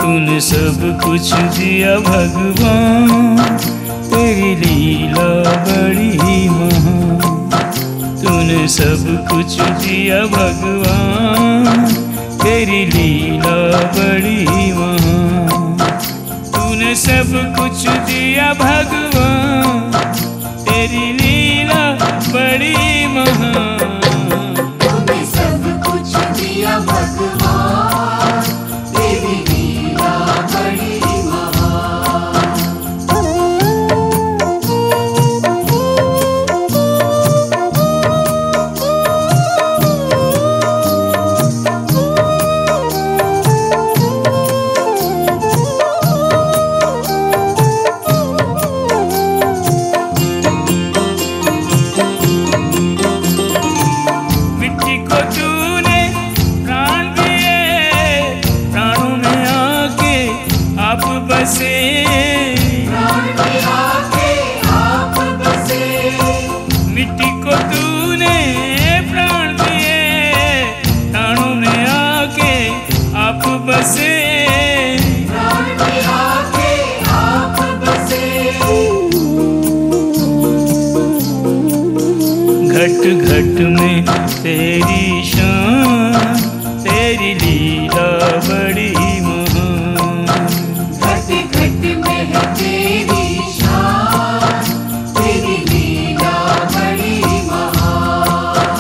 तूने सब कुछ दिया भगवान, तेरी लीला बड़ी महान। तूने सब कुछ दिया भगवान, तेरी लीला बड़ी महान। तूने सब कुछ दिया भगवान, तेरी लीला बड़ी महान। तूने सब कुछ दिया भगवान, तेरी लीला बड़ी महान। मिट्टी को तूने प्राण दिए, प्राणों में आके आप बसे। प्राण में आके आप बसे। मिट्टी को तूने प्राण दिए, प्राणों में आके आप बसे। प्राण में आके आप बसे। घट घट में तेरी शान, तेरी लीला बड़ी महान। घट घट में है तेरी शान, तेरी लीला बड़ी महान।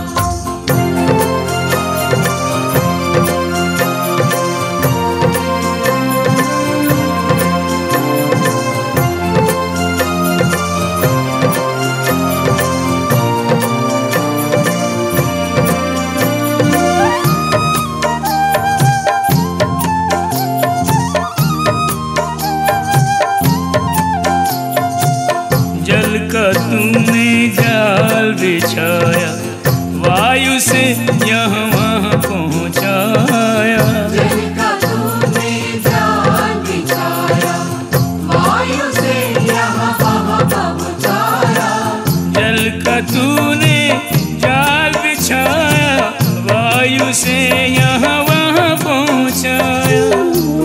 जल का तूने जाल बिछाया, वायु से यहाँ वहाँ पहुँचाया। जल का तूने जाल बिछाया, वायु से यहाँ वहाँ पहुँचाया। जल का तूने जाल बिछाया, वायु से यहाँ वहाँ पहुँचाया।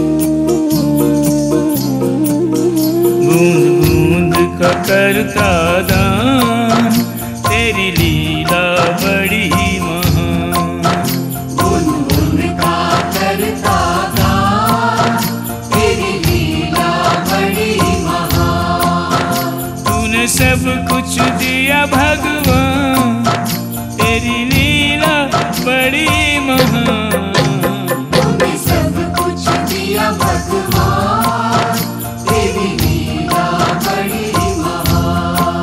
बूंद बूंद का करता दान, तेरी लीला बड़ी महान। बुन बुन का करता दान, तेरी लीला बड़ी महान। तूने सब कुछ दिया भगवान, तेरी लीला बड़ी महान। तूने सब कुछ दिया भगवान, तेरी लीला बड़ी महान।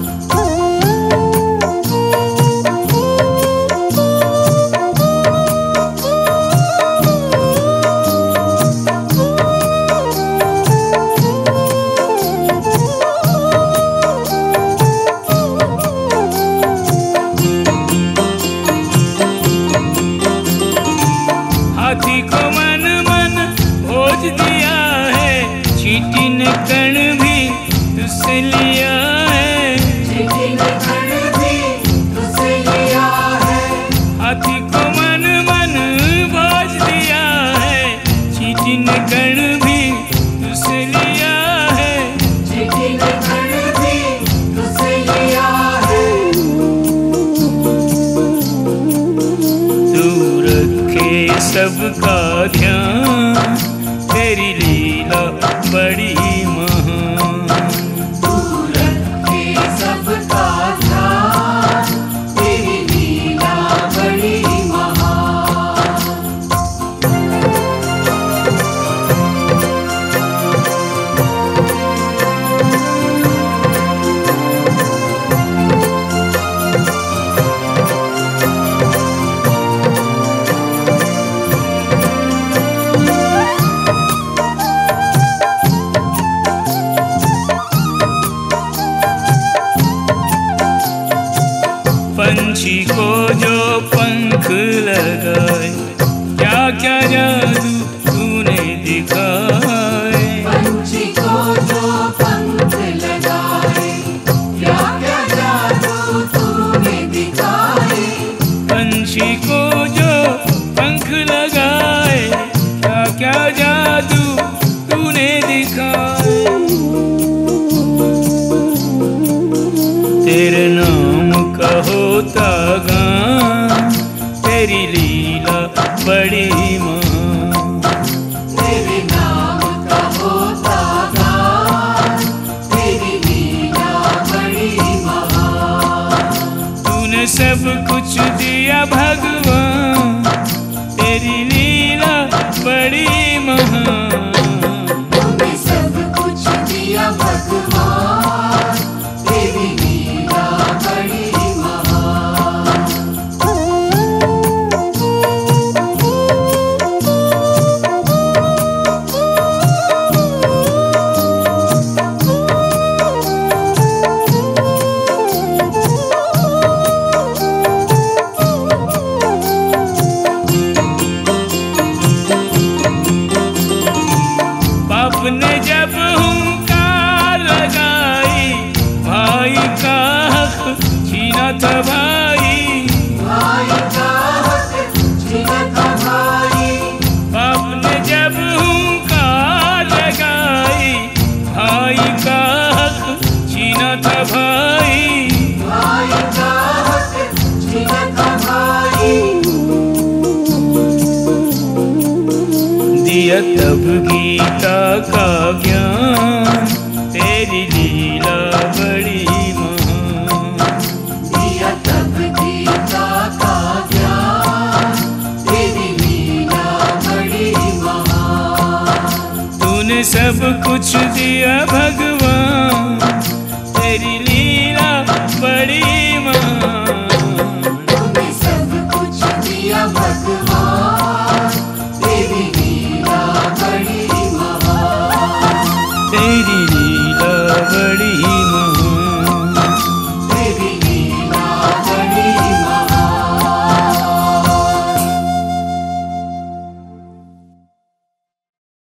हाथी को मन मन भोज दिया है, चींटी ने कण भी तुझसे लिया है। चींटी ने कण भी तुझसे लिया है। हाथी को मन मन भोज दिया है, चींटी ने कण भी तुझसे लिया है। चींटी ने कण भी तुझसे लिया है। तू रखे सबका ध्यान, तेरी लीला बड़ी महान। तू रखे सबका ध्यान, तेरी लीला बड़ी महान। होता गान, तेरी लीला बड़ी महान। तेरे नाम का होता गान, तेरी लीला बड़ी महान। तूने सब कुछ दिया भगवान, तेरी लीला बड़ी महान। तूने सब कुछ दिया भगवान, तेरी लीला बड़ी महान। बाप ने जब हुंकार लगाई, भाई का हक छीना था भाई। भाई का हक छीना था भाई। बाप ने जब हुंकार लगाई, भाई का हक छीना था भाई। भाई का हक छीना था भाई। दिया तब गीता का ज्ञान, तेरी लीला बड़ी महान। दिया तब गीता का ज्ञान, तेरी लीला बड़ी महान। तूने सब कुछ दिया भगवान,